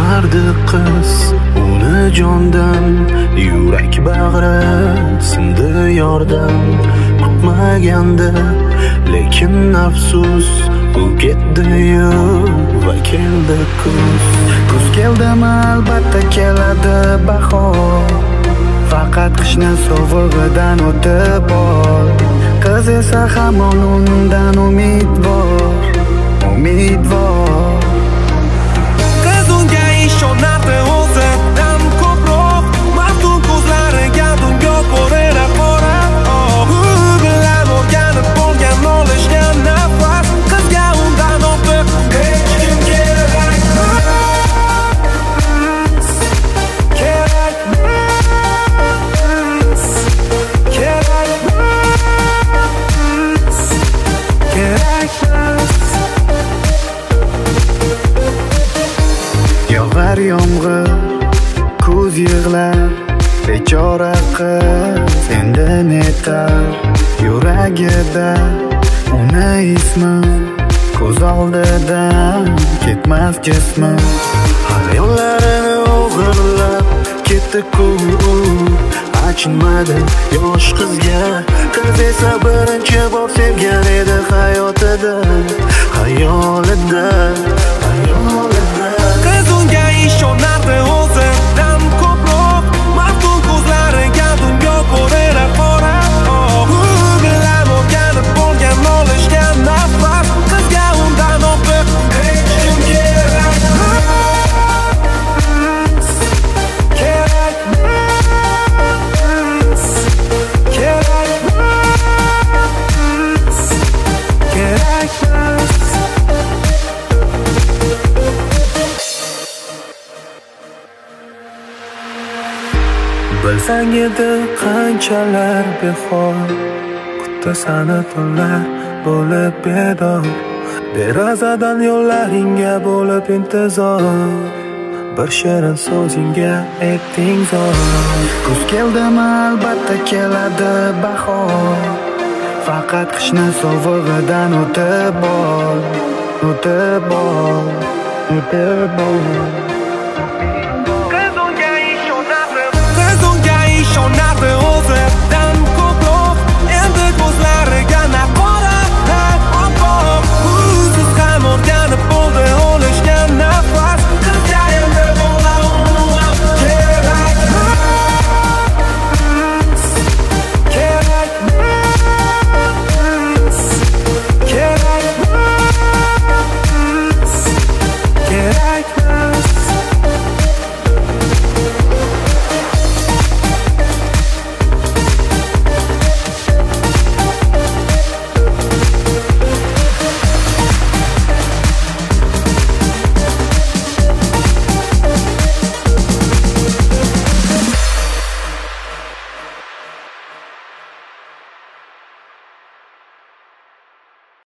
kutardi qiz uni jondan, yurak bag'ri sindi yordan. Kutmaganda lekin afsus, u ketdi-yu va keldi kuz. Kuz keldimi albatta keladi bahor, faqat qishni sovug'idan o'tib ol. Qiz esa hamon undan umidvor, umidvor. Qiz unga ishonardi o'zidan ko'proq, maftun ko'zlariga dunyo ko'rina qora. U bilan o'rganib bo'lgan olishga nafas, qizga undan ortiq hech kim kerakmas. Kerakmas, kerakmas, kerakmas. Yog'ar yomg'ir, ko'z yig'lar, bechora qiz endi netar. Yuragida uni ismi, ko'z oldidan ketmas jismi. Hayollarini o'g'irlab ketdi-ku, achinmadi yosh qizga. Qiz esa birinchi bor sevgan edi hayotida, hayolida, hayolida. Qiz unga ishonardi o'zidan ko'proq, maftun ko'zlariga dunyo ko'rina qora. U bilan o'rganib bo'lgan olishga nafas, qizga undan ortiq hech kim kerakmas. Kerakmas, kerakmas, kerakmas. Bilsang edi qanchalar behor, kutdi sani tunlar bo'lib bedor. Derazadan yo'llaringga bo'lib intizor, bir shirin so'zingga aytding zor. Kuz keldimi albatta keladi bahor, faqat qishni sovug'idan o'tib ol, o'tib ol, o'tib ol.